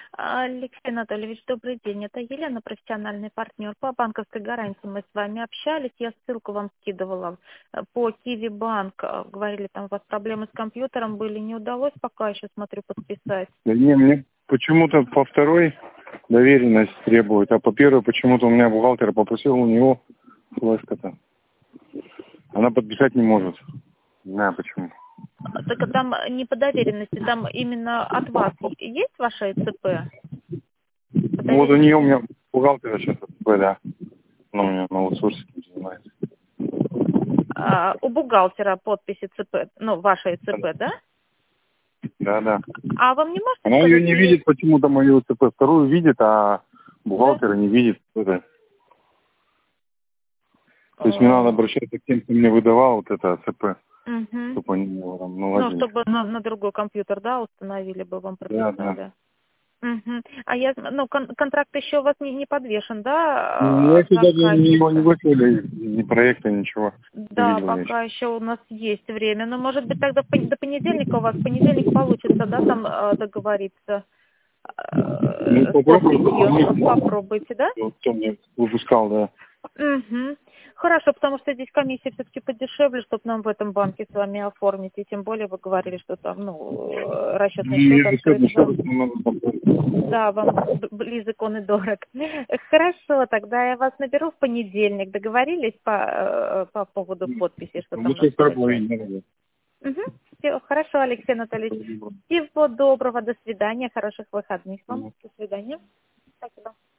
Алексей Анатольевич, добрый день. Это Елена, профессиональный партнер. По банковской гарантии мы с вами общались. Я ссылку вам скидывала по Киви Банк. Говорили, там у вас проблемы с компьютером были. Не удалось пока еще, смотрю, подписать. Да не, мне почему-то по второй доверенность требует, а по первой почему-то у меня бухгалтер попросил у него флешка-то. Она подписать не может. Не знаю почему. Только там не по доверенности, там именно от вас есть ваша ЭЦП? Ну вот у нее у меня бухгалтера сейчас АЦП, да. Она у меня на аутсорсе занимается. У бухгалтера подпись ЭЦП, ну, ваша ЭЦП, да? Да, да. А вам не можете Она сказать, ее не видит почему-то, мою АЦП. Вторую видит, а бухгалтера да? не видит. Это. То есть мне надо обращаться к тем, кто мне выдавал вот это АЦП, Угу. чтобы они его там Ну, наладили. чтобы на другой компьютер, да, установили бы, вам Да, прописали. да. Угу. А я, ну, контракт еще у вас не подвешен, Ну, да, я от сюда его не заказчика? выслали, ни проекта, ничего. Не Да, видел я еще. пока еще у нас есть время. Но, может быть, тогда до понедельника у вас, в понедельник получится, да, там договориться Ну, с подписью. попробуй. Попробуйте, да? Вот кто мне выпускал, да. Угу. Хорошо, потому что здесь комиссия все-таки подешевле, чтобы нам в этом банке с вами оформить. И тем более вы говорили, что там, ну, расчетный счет И открыт. еще раз надо попробовать. Да, вам близок он и дорог. Хорошо, тогда я вас наберу в понедельник. Договорились по поводу подписи, что там у нас Лучше второй получается? половине надо. Угу. Все, хорошо, Алексей Анатольевич. Всего доброго, до свидания, хороших выходных вам. До свидания. Спасибо.